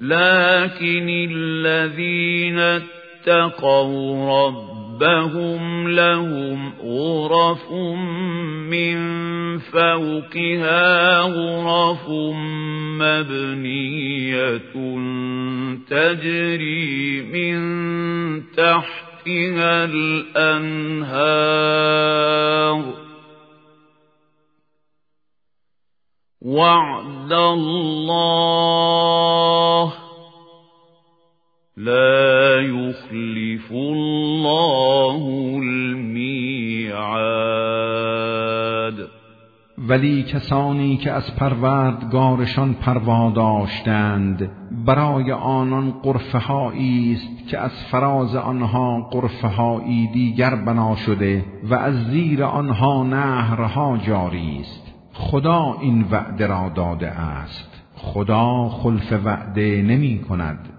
لكن الذين اتقوا ربهم لهم غرف من فوقها غرف مبنية تجري من تحتها الأنهار وعد الله لا يخلف الله الميعاد. ولی کسانی که از پروردگارشان پروا داشتند برای آنان غرفه‌هایی است که از فراز آنها غرفه‌هایی دیگر بنا شده و از زیر آنها نهرها جاری است. خدا این وعده را داده است، خدا خلف وعده نمی کند.